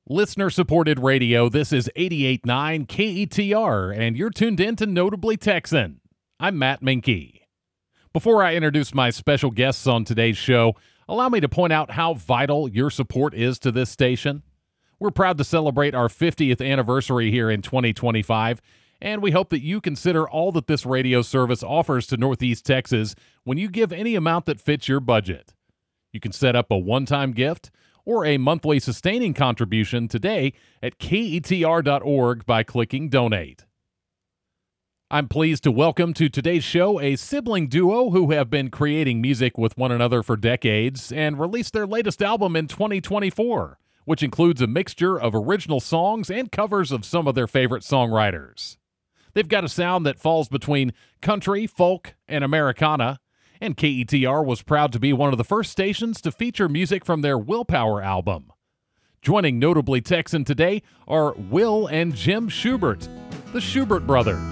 Listener-supported radio, this is 88.9 KETR, and you're tuned in to Notably Texan. I'm Matt Minke. Before I introduce my special guests on today's show, allow me to point out how vital your support is to this station. We're proud to celebrate our 50th anniversary here in 2025, and we hope that you consider all that this radio service offers to Northeast Texas when you give any amount that fits your budget. You can set up a one-time gift or a monthly sustaining contribution today at ketr.org by clicking Donate. I'm pleased to welcome to today's show a sibling duo who have been creating music with one another for decades and released their latest album in 2024, which includes a mixture of original songs and covers of some of their favorite songwriters. They've got a sound that falls between country, folk, and Americana, and KETR was proud to be one of the first stations to feature music from their Willpower album. Joining Notably Texan today are Will and Jim Schubert, the Schubert Brothers.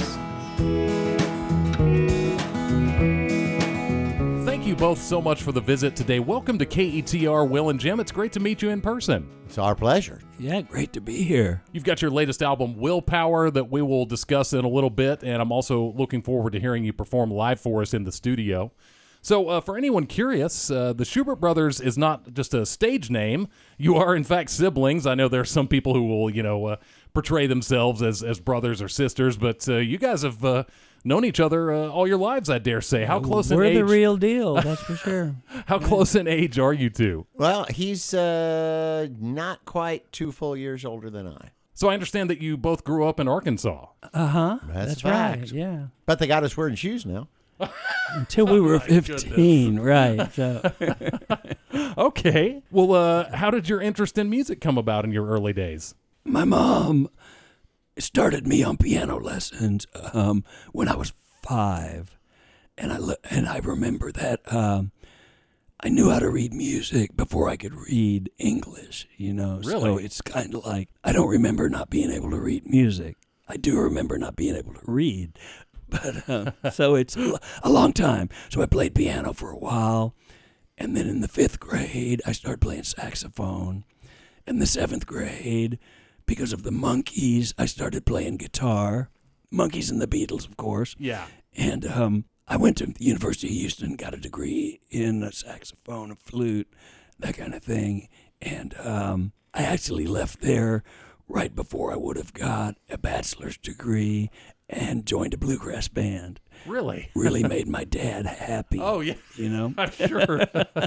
Thank you both so much for the visit today. Welcome to KETR, Will and Jim. It's great to meet you in person. It's our pleasure. Yeah, great to be here. You've got your latest album, Willpower, that we will discuss in a little bit, and I'm also looking forward to hearing you perform live for us in the studio. So for anyone curious, the Schubert Brothers is not just a stage name. You are, in fact, siblings. I know there are some people who will, portray themselves as brothers or sisters, but you guys have known each other all your lives, I dare say. How close in age? We're the real deal, that's for sure. How close in age are you two? Well, he's not quite 2 full years older than I. So I understand that you both grew up in Arkansas. Uh-huh. That's right, fact. yeah. But they got us wearing shoes now. Until we were 15, right. So. Okay. Well, how did your interest in music come about in your early days? My mom started me on piano lessons when I was 5. And I remember that I knew how to read music before I could read English, Really? So it's kind of like I don't remember not being able to read music. I do remember not being able to read. But so it's a long time. So I played piano for a while. And then in the 5th grade, I started playing saxophone. In the 7th grade, because of the Monkees, I started playing guitar. Monkees and the Beatles, of course. Yeah. And I went to the University of Houston, got a degree in saxophone and flute, that kind of thing. And I actually left there right before I would have got a bachelor's degree and joined a bluegrass band. Really? Really made my dad happy. Oh, yeah. I'm sure.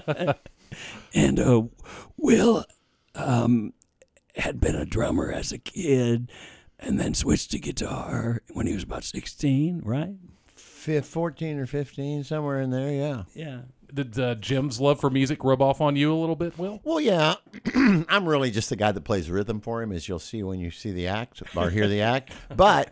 And Will had been a drummer as a kid and then switched to guitar when he was about 16, right? 14 or 15, somewhere in there, yeah. Yeah. Did Jim's love for music rub off on you a little bit, Will? Well, yeah. I'm really just the guy that plays rhythm for him, as you'll see when you see the act or hear the act. But,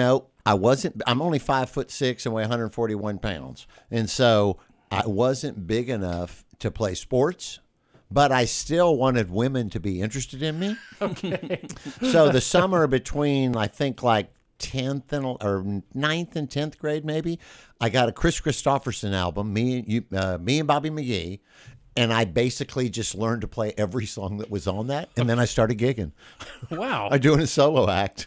I'm only 5'6" and weigh 141 pounds. And so I wasn't big enough to play sports, but I still wanted women to be interested in me. Okay. So the summer between, I think, like 10th or 9th and 10th grade, maybe, I got a Chris Christopherson album, me and Bobby McGee, and I basically just learned to play every song that was on that, and then I started gigging. Wow. I'm doing a solo act.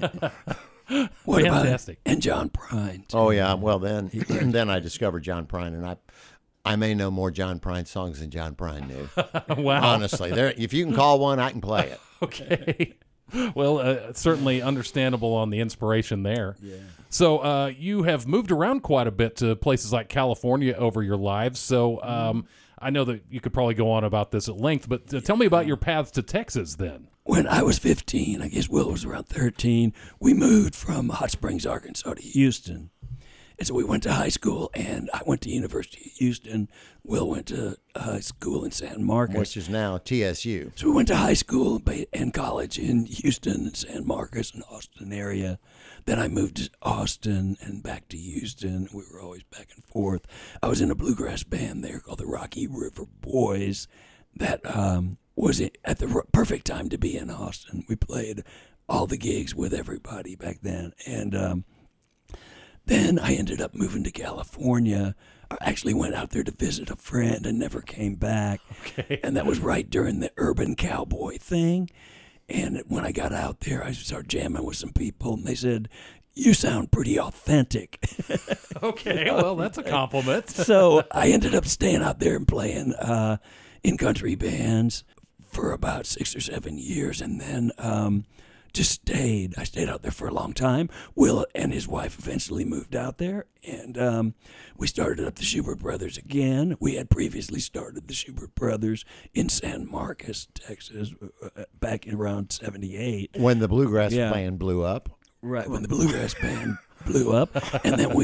What Fantastic. And John Prine, too. Oh, yeah. Well, then I discovered John Prine, and I may know more John Prine songs than John Prine knew. Wow. Honestly, if you can call one, I can play it. Okay. Well, certainly understandable on the inspiration there. Yeah. So you have moved around quite a bit to places like California over your lives. So I know that you could probably go on about this at length, but tell me about your paths to Texas then. When I was 15, I guess Will was around 13, we moved from Hot Springs, Arkansas to Houston. And so we went to high school, and I went to University of Houston. Will went to high school in San Marcos. Which is now TSU. So we went to high school and college in Houston and San Marcos and Austin area. Then I moved to Austin and back to Houston. We were always back and forth. I was in a bluegrass band there called the Rocky River Boys that was at the perfect time to be in Austin. We played all the gigs with everybody back then. And then I ended up moving to California. I actually went out there to visit a friend and never came back. Okay. And that was right during the urban cowboy thing. And when I got out there, I started jamming with some people, and they said, "You sound pretty authentic." Okay, well, that's a compliment. So I ended up staying out there and playing in country bands for about 6 or 7 years, and then just stayed. I stayed out there for a long time. Will and his wife eventually moved out there, and we started up the Schubert Brothers again. We had previously started the Schubert Brothers in San Marcos, Texas, back in around 78. When the bluegrass band blew up. Right, when the bluegrass band blew up. And then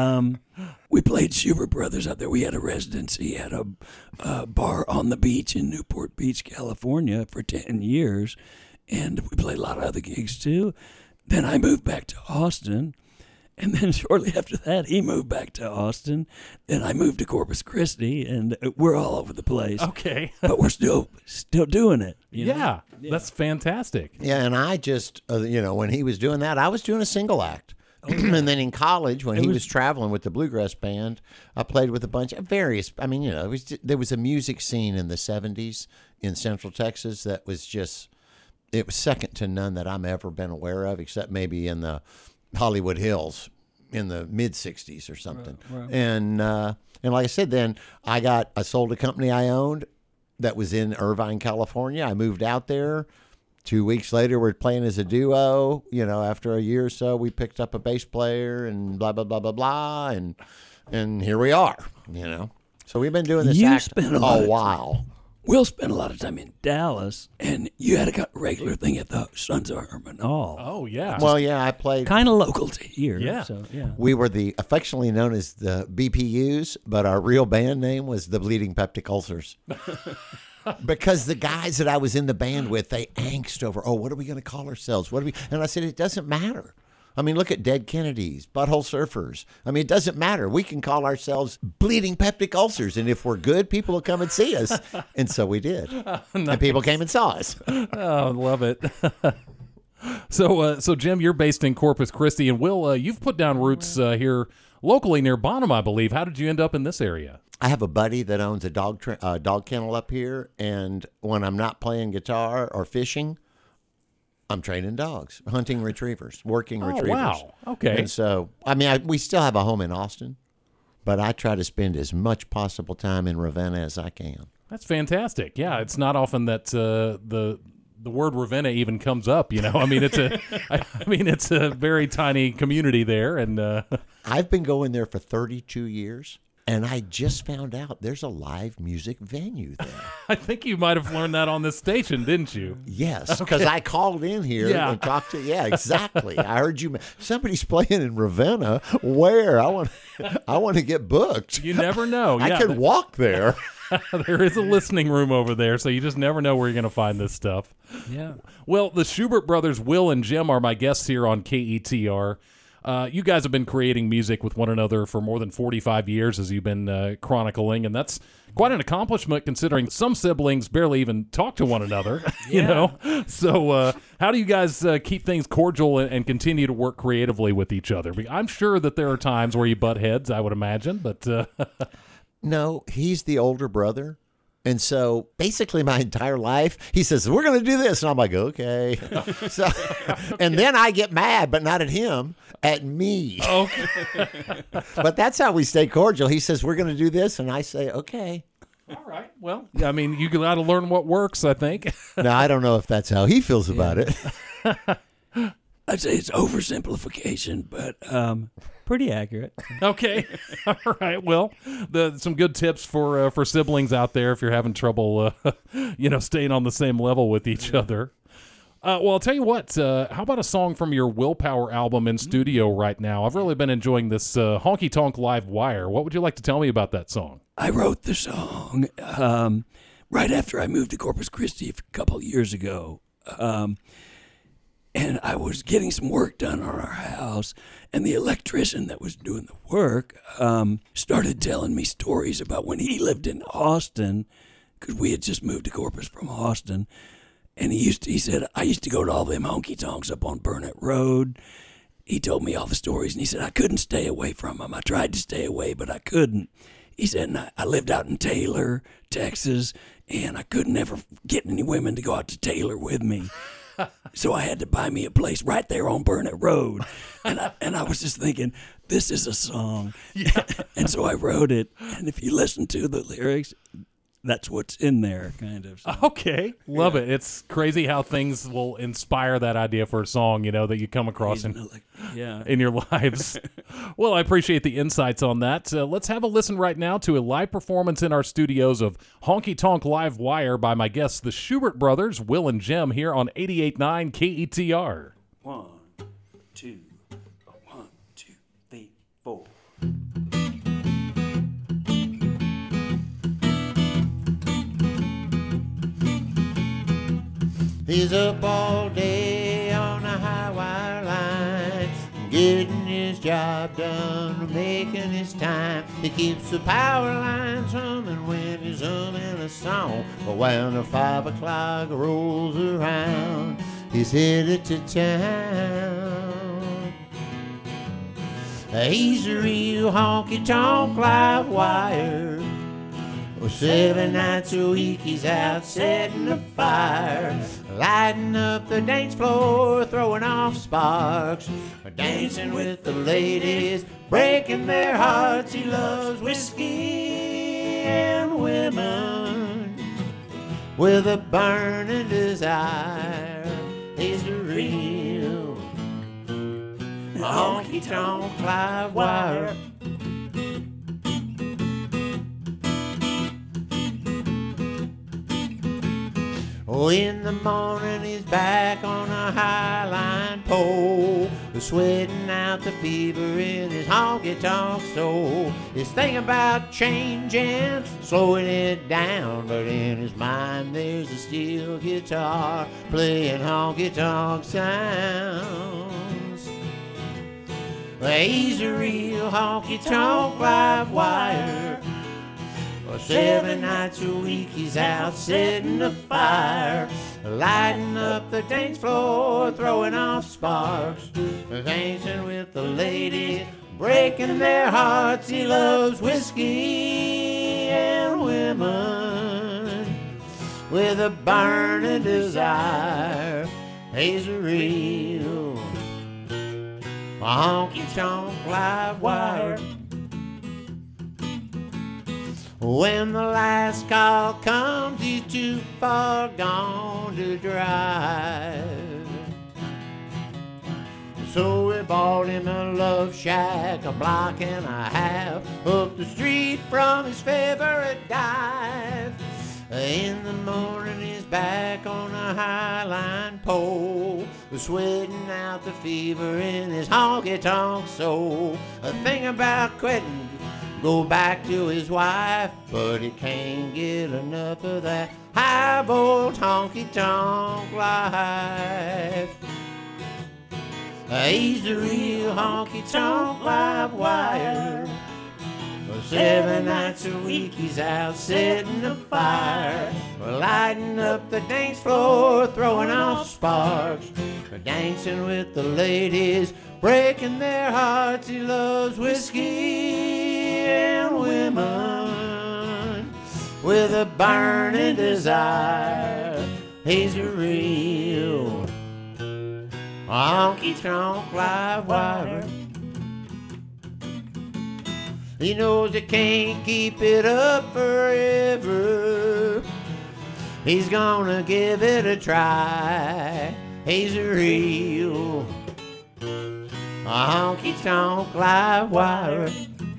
we played Schubert Brothers out there. We had a residency at a bar on the beach in Newport Beach, California for 10 years. And we played a lot of other gigs too. Then I moved back to Austin. And then shortly after that, he moved back to Austin. Then I moved to Corpus Christi, and we're all over the place. Okay. But we're still doing it. You know? Yeah, that's fantastic. Yeah, and I just, when he was doing that, I was doing a single act. And then in college, when he was traveling with the bluegrass band, I played with a bunch of various. I mean, there was a music scene in the 70s in Central Texas that was just, it was second to none that I'm ever been aware of, except maybe in the Hollywood Hills in the mid 60s or something. Right. And like I said, then I sold a company I owned that was in Irvine, California. I moved out there. 2 weeks later, we're playing as a duo. After a year or so, we picked up a bass player and blah, blah, blah, blah, blah. And here we are, So we've been doing this act a while. Will spent a lot of time in Dallas, and you had a regular thing at the Sons of Herman Hall. Oh, yeah. Well, yeah, I played. Kind of local to here. Yeah. So, yeah. We were affectionately known as the BPUs, but our real band name was the Bleeding Peptic Ulcers. Because the guys that I was in the band with, they angst over, what are we going to call ourselves? And I said, it doesn't matter. I mean, look at Dead Kennedys, Butthole Surfers. I mean, it doesn't matter. We can call ourselves Bleeding Peptic Ulcers, and if we're good, people will come and see us. And so we did. Nice. And people came and saw us. Oh, love it. So Jim, you're based in Corpus Christi, and Will, you've put down roots here locally near Bonham, I believe. How did you end up in this area? I have a buddy that owns a dog kennel up here, and when I'm not playing guitar or fishing, I'm training dogs, hunting retrievers, working retrievers. Wow. Okay. And so, we still have a home in Austin, but I try to spend as much possible time in Ravenna as I can. That's fantastic. Yeah, it's not often that the word Ravenna even comes up. It's a very tiny community there, and I've been going there for 32 years. And I just found out there's a live music venue there. I think you might have learned that on this station, didn't you? Yes, because I called in here and talked to. Yeah, exactly. I heard you. Somebody's playing in Ravenna. Where? I want to get booked. You never know. I could walk there. There is a listening room over there, so you just never know where you're going to find this stuff. Yeah. Well, the Schubert brothers, Will and Jim, are my guests here on KETR. You guys have been creating music with one another for more than 45 years, as you've been chronicling, and that's quite an accomplishment considering some siblings barely even talk to one another, So how do you guys keep things cordial and continue to work creatively with each other? I'm sure that there are times where you butt heads, I would imagine, but... No, he's the older brother. And so basically my entire life, he says, we're going to do this. And I'm like, okay. And then I get mad, but not at him, at me. Okay. But that's how we stay cordial. He says, we're going to do this. And I say, okay. All right. Well, you got to learn what works, I think. Now, I don't know if that's how he feels about it. I'd say it's oversimplification, but pretty accurate. Okay. All right. Well, some good tips for siblings out there if you're having trouble, staying on the same level with each other. Well, I'll tell you what. How about a song from your Willpower album in studio right now? I've really been enjoying this Honky Tonk Live Wire. What would you like to tell me about that song? I wrote the song right after I moved to Corpus Christi a couple years ago. And I was getting some work done on our house, and the electrician that was doing the work started telling me stories about when he lived in Austin, because we had just moved to Corpus from Austin. And he said, I used to go to all them honky tonks up on Burnett Road. He told me all the stories, and he said, I couldn't stay away from them. I tried to stay away, but I couldn't. He said, and I lived out in Taylor, Texas, and I couldn't ever get any women to go out to Taylor with me. So I had to buy me a place right there on Burnett Road. And I was just thinking, this is a song. Yeah. And so I wrote it. And if you listen to the lyrics, that's what's in there, kind of. So. Okay. Love it. It's crazy how things will inspire that idea for a song, that you come across in your lives. Well, I appreciate the insights on that. Let's have a listen right now to a live performance in our studios of Honky Tonk Live Wire by my guests, the Schubert Brothers, Will and Jim, here on 88.9 KETR. 1, 2, 1, 2, 3, 4. He's up all day on a high wire line, getting his job done, making his time. He keeps the power lines humming when he's humming a song. But when the 5 o'clock rolls around, he's headed to town. He's a real honky-tonk live wire. 7 nights a week he's out setting a fire, lighting up the dance floor, throwing off sparks, dancing with the ladies, breaking their hearts. He loves whiskey and women with a burning desire. He's a real honky-tonk live wire. Oh, in the morning he's back on a highline pole, sweating out the fever in his honky-tonk soul. He's thinking about changing, slowing it down, but in his mind there's a steel guitar playing honky-tonk sounds. He's a real honky-tonk live wire. 7 nights a week he's out setting a fire, lighting up the dance floor, throwing off sparks, dancing with the ladies, breaking their hearts. He loves whiskey and women with a burning desire. He's a real honky-tonk live wire. When the last call comes, he's too far gone to drive. So we bought him a love shack, a block and a half up the street from his favorite dive. In the morning he's back on a highline pole, sweating out the fever in his honky-tonk soul. A thing about quitting, go back to his wife, but he can't get enough of that high-bolt honky-tonk life. He's the real honky-tonk live wire. 7 nights a week he's out setting a fire, lighting up the dance floor, throwing off sparks, dancing with the ladies, breaking their hearts. He loves whiskey and women with a burning desire. He's a real honky-tonk live wire. He knows he can't keep it up forever. He's gonna give it a try. He's a real honky-tonk live wire.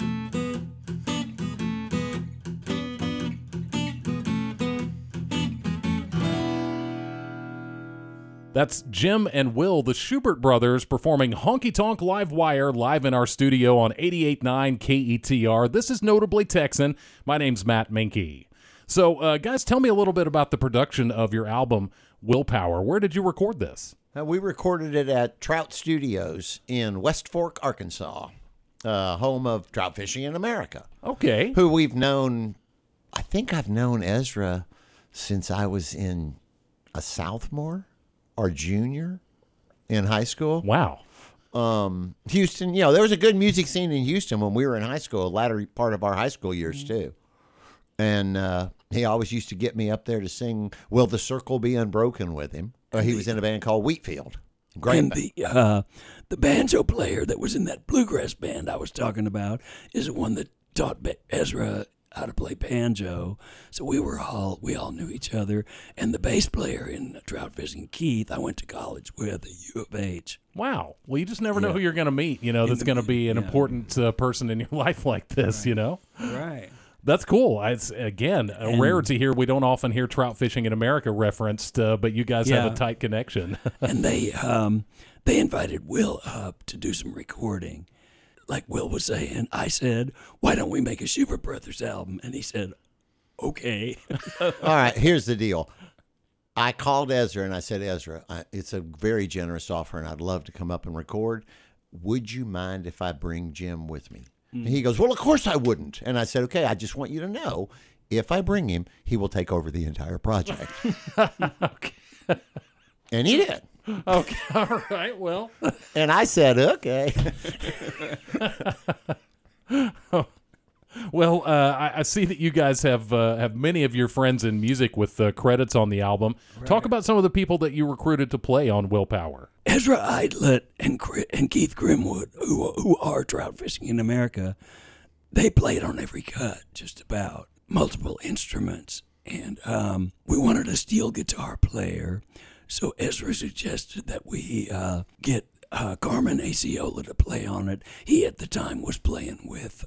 That's Jim and Will, the Schubert Brothers, performing Honky Tonk Live Wire live in our studio on 88.9 KETR. This is Notably Texan. My name's Matt Minke. So, guys, tell me a little bit about the production of your album, Willpower. Where did you record this? We recorded it at Trout Studios in West Fork, Arkansas, home of Trout Fishing in America. Okay. Who we've known, I think I've known Ezra since I was in a sophomore or junior in high school. Wow. Houston, there was a good music scene in Houston when we were in high school, the latter part of our high school years too. And he always used to get me up there to sing Will the Circle Be Unbroken with him. He was in a band called Wheatfield. Great And band. the banjo player that was in that bluegrass band I was talking about is the one that taught Ezra how to play banjo. So we all knew each other. And the bass player in trout fishing, Keith, I went to college with at U of H. Wow. Well, you just never know Yeah. who you're going to meet, that's going to be an important person in your life like this, Right. That's cool. It's, again, a rarity here. We don't often hear trout fishing in America referenced, but you guys have a tight connection. And they invited Will up to do some recording. Like Will was saying, I said, why don't we make a Schubert Brothers album? And he said, okay. All right, here's the deal. I called Ezra and I said, Ezra, it's a very generous offer and I'd love to come up and record. Would you mind if I bring Jim with me? And he goes, well, of course I wouldn't. And I said, okay, I just want you to know, if I bring him, he will take over the entire project. Okay. And he did. Okay. All right. Well. And I said, okay. Well, I see that you guys have many of your friends in music with credits on the album. Right. Talk about some of the people that you recruited to play on Willpower. Ezra Idlet and Keith Grimwood, who are trout fishing in America, they played on every cut, just about, multiple instruments. And we wanted a steel guitar player, so Ezra suggested that we get Carmen Aciola to play on it. He at the time was playing with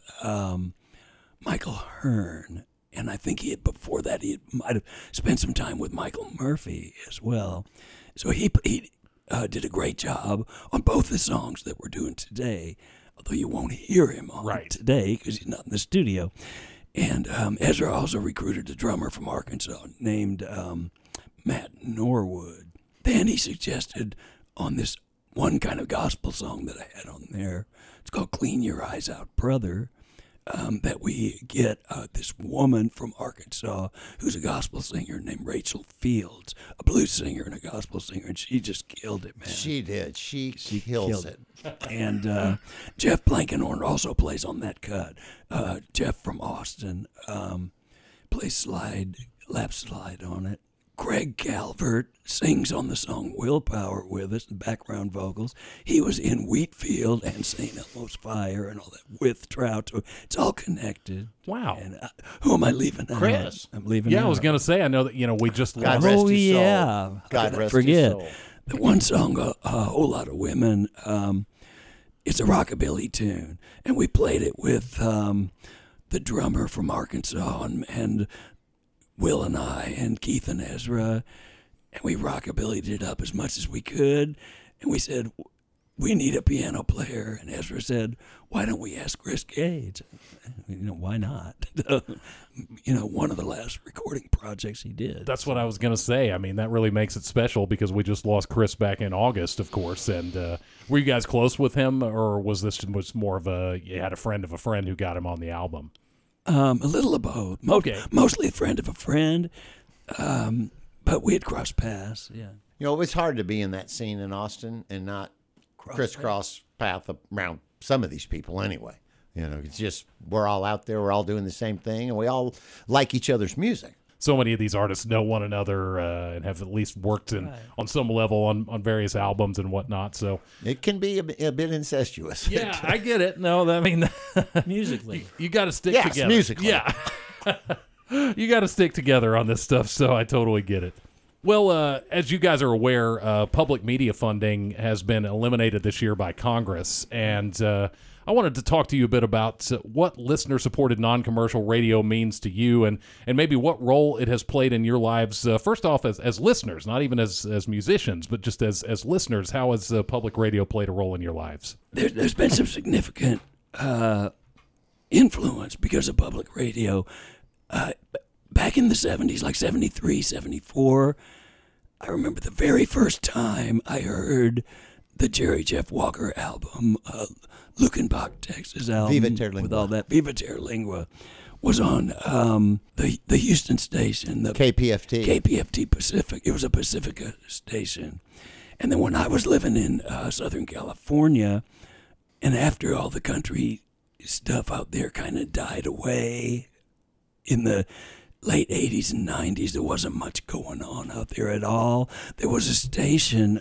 Michael Hearn, and I think before that he might have spent some time with Michael Murphy as well. So he did a great job on both the songs that we're doing today, although you won't hear him on today because he's not in the studio. And Ezra also recruited a drummer from Arkansas named Matt Norwood. Then he suggested on this one kind of gospel song that I had on there, it's called Clean Your Eyes Out, Brother, that we get this woman from Arkansas who's a gospel singer named Rachel Fields, a blues singer and a gospel singer, and she just killed it, man. She did. She kills it. And Jeff Blankenhorn also plays on that cut. Jeff from Austin plays lap slide on it. Greg Calvert sings on the song Willpower with us, the background vocals. He was in Wheatfield and St. Elmo's Fire and all that with Trout. It's all connected. Wow. And who am I leaving out? Chris. I'm leaving out. Yeah, I was going to say, I know that, we just God lost. rest Oh, his soul. yeah. God rest Forget. his soul. The one song, a whole lot of women, it's a rockabilly tune. And we played it with the drummer from Arkansas and Will and I and Keith and Ezra, and we rockabillyed it up as much as we could. And we said, we need a piano player. And Ezra said, why don't we ask Chris Gage? Why not? One of the last recording projects he did. That's what I was going to say. I mean, that really makes it special because we just lost Chris back in August, of course. And were you guys close with him, or was more of you had a friend of a friend who got him on the album? A little of both. Mostly a friend of a friend, but we had crossed paths. Yeah. It's hard to be in that scene in Austin and not crisscross path around some of these people anyway. It's just we're all out there, we're all doing the same thing, and we all like each other's music. So many of these artists know one another and have at least worked on some level on various albums and whatnot. So it can be a bit incestuous. Yeah, I get it. No, I mean, musically, you got to stick together. Musically. Yeah, you got to stick together on this stuff. So I totally get it. Well, as you guys are aware, public media funding has been eliminated this year by Congress, and I wanted to talk to you a bit about what listener-supported non-commercial radio means to you, and maybe what role it has played in your lives. First off, as listeners, not even as musicians, but just as listeners, how has public radio played a role in your lives? There's been some significant influence because of public radio. Back in the 70s, like 73, 74, I remember the very first time I heard the Jerry Jeff Walker album, Luckenbach, Texas album. Viva Terra Lingua. With all that. Viva Terra Lingua was on the Houston station. The KPFT. KPFT Pacific. It was a Pacifica station. And then when I was living in Southern California, and after all the country stuff out there kind of died away in the late 80s and 90s, there wasn't much going on out there at all. There was a station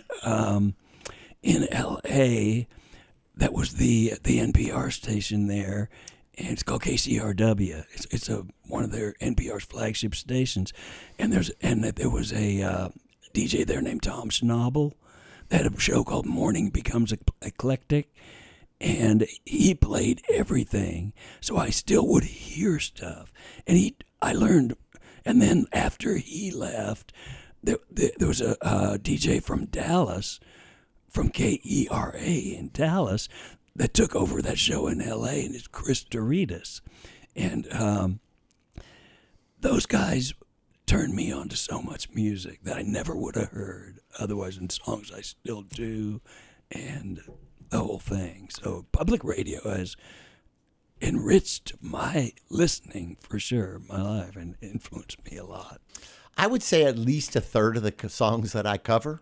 in L.A. that was the NPR station there, and it's called KCRW. It's one of their NPR's flagship stations, and there was a DJ there named Tom Schnabel that had a show called Morning Becomes Eclectic, and he played everything. So I still would hear stuff, and I learned. And then after he left, there was a DJ from Dallas, from KERA in Dallas, that took over that show in L.A., and it's Chris Doritas. And those guys turned me on to so much music that I never would have heard otherwise, in songs I still do, and the whole thing. So public radio has enriched my listening, for sure, my life, and influenced me a lot. I would say at least a third of the songs that I cover,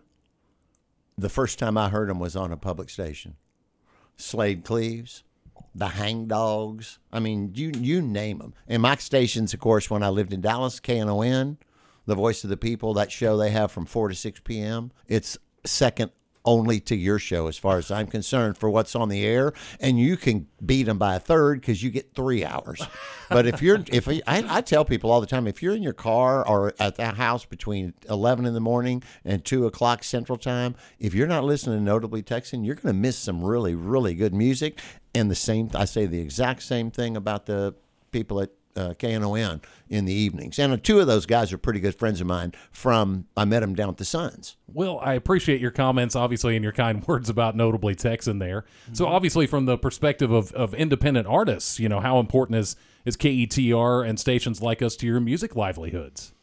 the first time I heard them was on a public station. Slade Cleaves, the Hang Dogs. I mean, you name them. And my stations, of course, when I lived in Dallas, KNON, The Voice of the People, that show they have from 4 to 6 p.m., it's second only to your show as far as I'm concerned for what's on the air, and you can beat them by a third because you get 3 hours. But I tell people all the time, if you're in your car or at the house between 11 in the morning and 2 o'clock Central Time, if you're not listening to Notably Texan, you're going to miss some really, really good music. And I say the exact same thing about the people at KNON in the evenings. And 2 of those guys are pretty good friends of mine I met them down at the Suns. Well, I appreciate your comments, obviously, and your kind words about Notably Texan there. Mm-hmm. So obviously from the perspective of independent artists, how important is KETR and stations like us to your music livelihoods?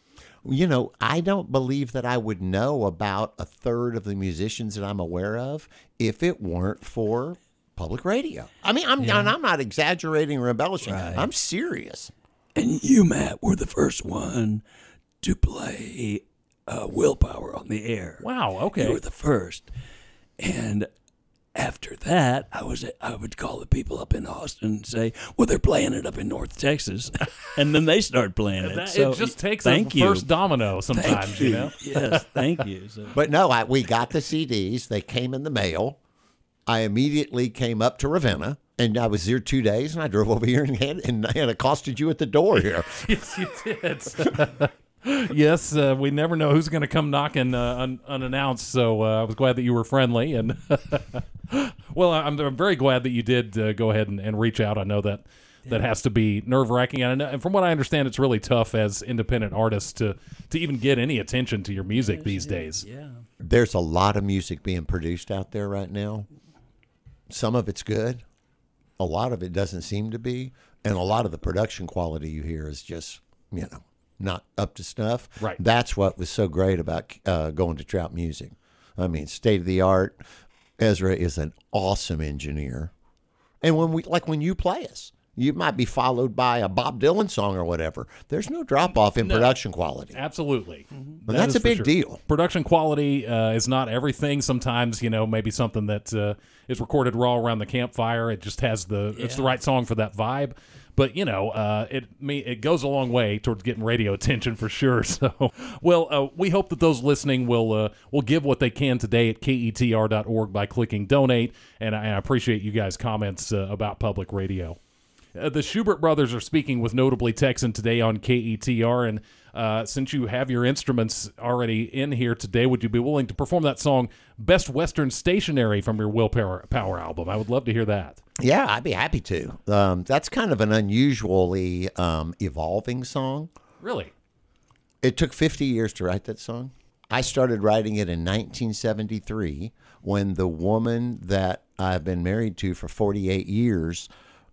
I don't believe that I would know about a third of the musicians that I'm aware of if it weren't for public radio. I mean, I'm not exaggerating or embellishing. Right. I'm serious. And you, Matt, were the first one to play Willpower on the air. Wow, okay. You were the first. And after that, I would call the people up in Austin and say, well, they're playing it up in North Texas. And then they start playing it. So, it just takes a first domino sometimes, Yes, thank you. So. But no, we got the CDs. They came in the mail. I immediately came up to Ravenna, and I was here 2 days, and I drove over here and accosted you at the door here. Yes, you did. Yes, we never know who's going to come knocking unannounced, so I was glad that you were friendly. And well, I'm very glad that you did go ahead and reach out. I know that has to be nerve-wracking, and from what I understand, it's really tough as independent artists to even get any attention to your music these days. Yeah, there's a lot of music being produced out there right now. Some of it's good. A lot of it doesn't seem to be. And a lot of the production quality you hear is just, not up to snuff. Right. That's what was so great about going to Trout Music. I mean, state of the art. Ezra is an awesome engineer. And when you play us, you might be followed by a Bob Dylan song or whatever. There's no drop-off in production quality. Absolutely. Mm-hmm. That's a big deal. Production quality is not everything. Sometimes, maybe something that is recorded raw around the campfire. It just has it's the right song for that vibe. But, it goes a long way towards getting radio attention for sure. So, well, we hope that those listening will give what they can today at KETR.org by clicking donate. And I appreciate you guys' comments about public radio. The Schubert brothers are speaking with Notably Texan today on KETR, and since you have your instruments already in here today, would you be willing to perform that song, Best Western Stationary, from your Willpower album? I would love to hear that. Yeah, I'd be happy to. That's kind of an unusually evolving song. Really? It took 50 years to write that song. I started writing it in 1973 when the woman that I've been married to for 48 years,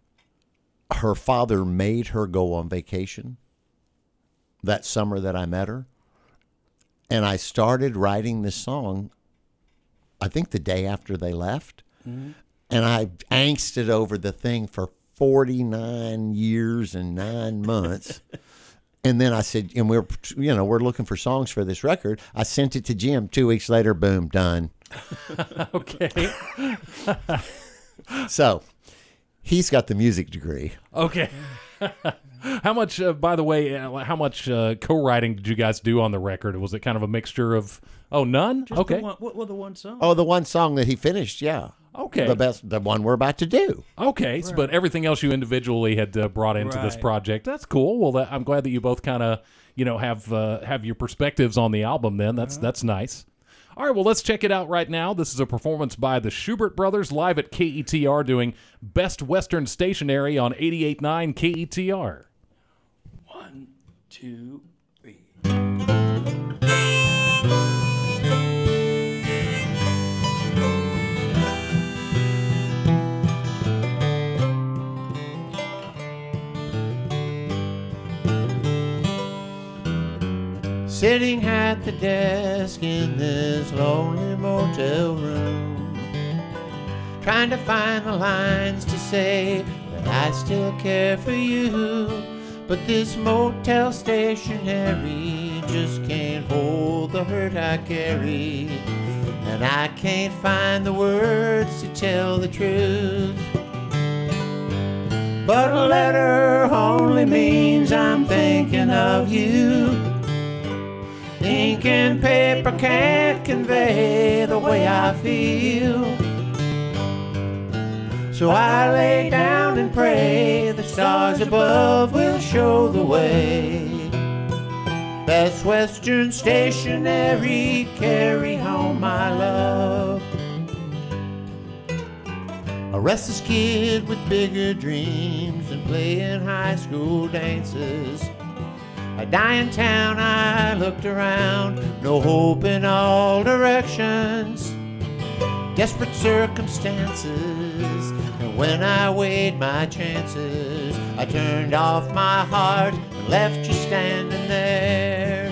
her father made her go on vacation that summer that I met her. And I started writing this song, I think the day after they left. Mm-hmm. And I angsted over the thing for 49 years and 9 months. And then I said, and we're looking for songs for this record. I sent it to Jim. 2 weeks later, boom, done. Okay. So He's got the music degree. Okay. How much, by the way, how much co-writing did you guys do on the record? Was it kind of a mixture of, none? Just Okay. What the one song? Oh, the one song that he finished, yeah. Okay. The one we're about to do. Okay, but everything else you individually had brought into this Right. project. That's cool. Well, I'm glad that you both kind of, have your perspectives on the album then. That's nice. All right, well, let's check it out right now. This is a performance by the Schubert Brothers live at KETR doing Best Western Stationery on 88.9 KETR. 1, 2, 3. Sitting at the desk in this lonely motel room, trying to find the lines to say that I still care for you. But this motel stationery just can't hold the hurt I carry, and I can't find the words to tell the truth. But a letter only means I'm thinking of you. Ink and paper can't convey the way I feel. So I lay down and pray the stars above will show the way. Best Western Stationery, carry home my love. A restless kid with bigger dreams and playing high school dances. A dying town, I looked around, no hope in all directions. Desperate circumstances, and when I weighed my chances, I turned off my heart and left you standing there.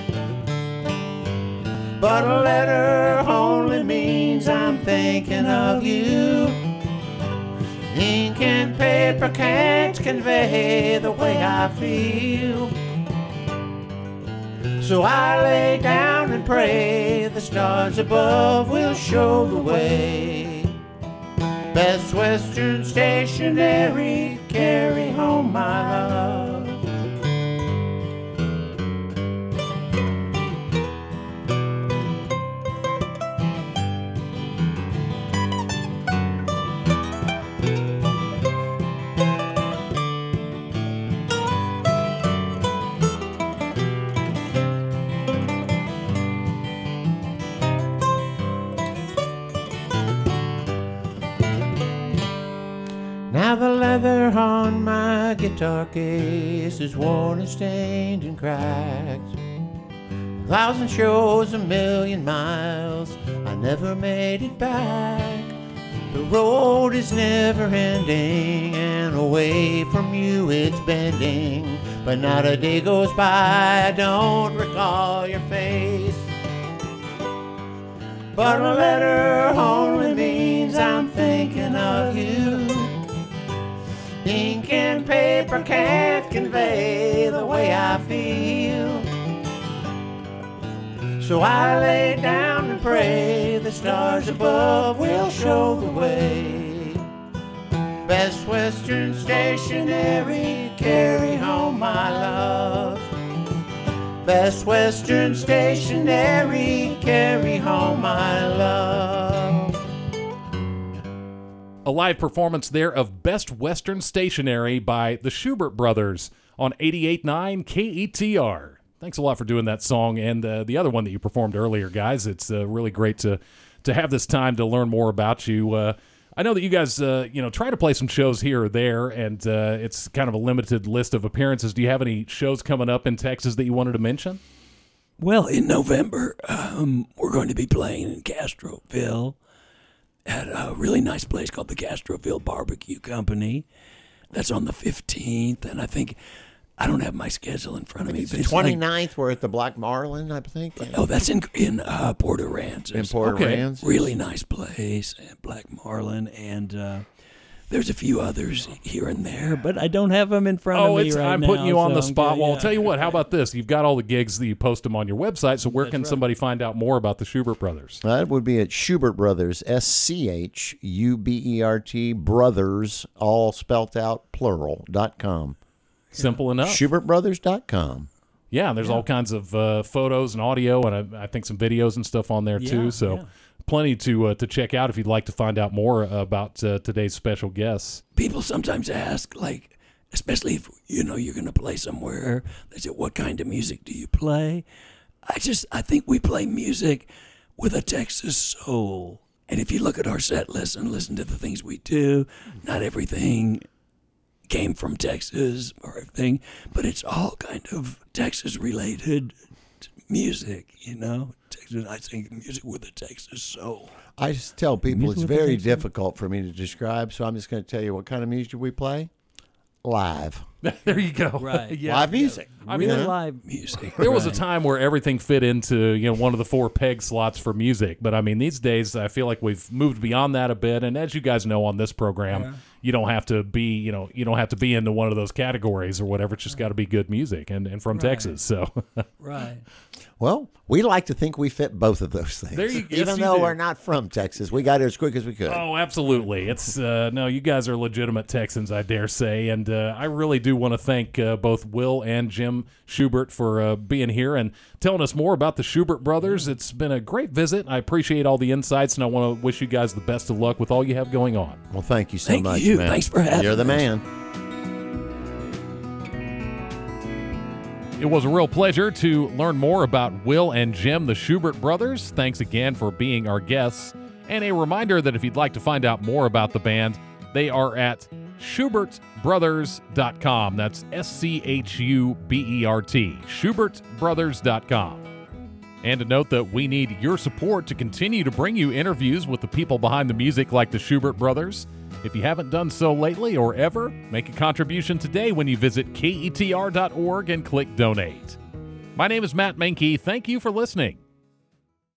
But a letter only means I'm thinking of you. Ink and paper can't convey the way I feel. So I lay down and pray the stars above will show the way. Best Western Stationery, carry home my love. Now the leather on my guitar case is worn and stained and cracked. 1,000 shows, 1,000,000 miles, I never made it back. The road is never ending, and away from you it's bending. But not a day goes by I don't recall your face. But a letter only means I'm thinking of you. Ink and paper can't convey the way I feel. So I lay down and pray the stars above will show the way. Best Western Stationery, carry home my love. Best Western Stationery, carry home my love. A live performance there of Best Western Stationery by the Schubert Brothers on 88.9 KETR. Thanks a lot for doing that song and the other one that you performed earlier, guys. It's really great to have this time to learn more about you. I know that you guys, try to play some shows here or there, and it's kind of a limited list of appearances. Do you have any shows coming up in Texas that you wanted to mention? Well, in November, we're going to be playing in Castroville at a really nice place called the Castroville Barbecue Company. That's on the 15th, and I don't have my schedule in front of me. It's But the it's 29th. We're at the Black Marlin, I think. that's in Port Aransas. In Port Okay. Aransas. Really nice place, Black Marlin, and There's a few others here and there, but I don't have them in front of me right now. I'm putting you on so the I'm spot. good, Well, yeah. I'll tell you what. How about this? You've got all the gigs that you post them on your website. So where can somebody find out more about the Schubert Brothers? That would be at Schubert Brothers, SCHUBERT Brothers, all spelt out, plural.com. Simple enough. SchubertBrothers.com. Yeah, there's all kinds of photos and audio, and I think some videos and stuff on there too. Yeah, So yeah. plenty to check out if you'd like to find out more about today's special guests. People sometimes ask, like, especially if you're going to play somewhere, they say, "What kind of music do you play?" I think we play music with a Texas soul. And if you look at our set list and listen to the things we do, not everything came from Texas or everything, but it's all kind of Texas related music, Texas, I think music with a Texas soul. I just tell people it's Music with very Texas. difficult for me to describe, so I'm just going to tell you what kind of music we play. Live. There you go. Right. Yeah. Live music. I mean, Real live music. There was a right. time where everything fit into one of the 4 peg slots for music, but I mean these days I feel like we've moved beyond that a bit. And as you guys know on this program, you don't have to be you don't have to be into one of those categories or whatever. It's just got to be good music and from Texas. So Right. Well, we like to think we fit both of those things. There you- yes, Even you though do. we're not from Texas, we got here as quick as we could. oh, absolutely. It's no, you guys are legitimate Texans, I dare say, and I really do want to thank both Will and Jim Schubert for being here and telling us more about the Schubert Brothers. It's been a great visit. I appreciate all the insights, and I want to wish you guys the best of luck with all you have going on. Well, thank you so Thank much, you. man. Thanks for having You're the us. man. It was a real pleasure to learn more about Will and Jim, the Schubert Brothers. Thanks again for being our guests. And a reminder that if you'd like to find out more about the band, they are at SchubertBrothers.com. That's SCHUBERT, SchubertBrothers.com. And to note that we need your support to continue to bring you interviews with the people behind the music like the Schubert Brothers. If you haven't done so lately or ever, make a contribution today when you visit KETR.org and click Donate. My name is Matt Menke. Thank you for listening.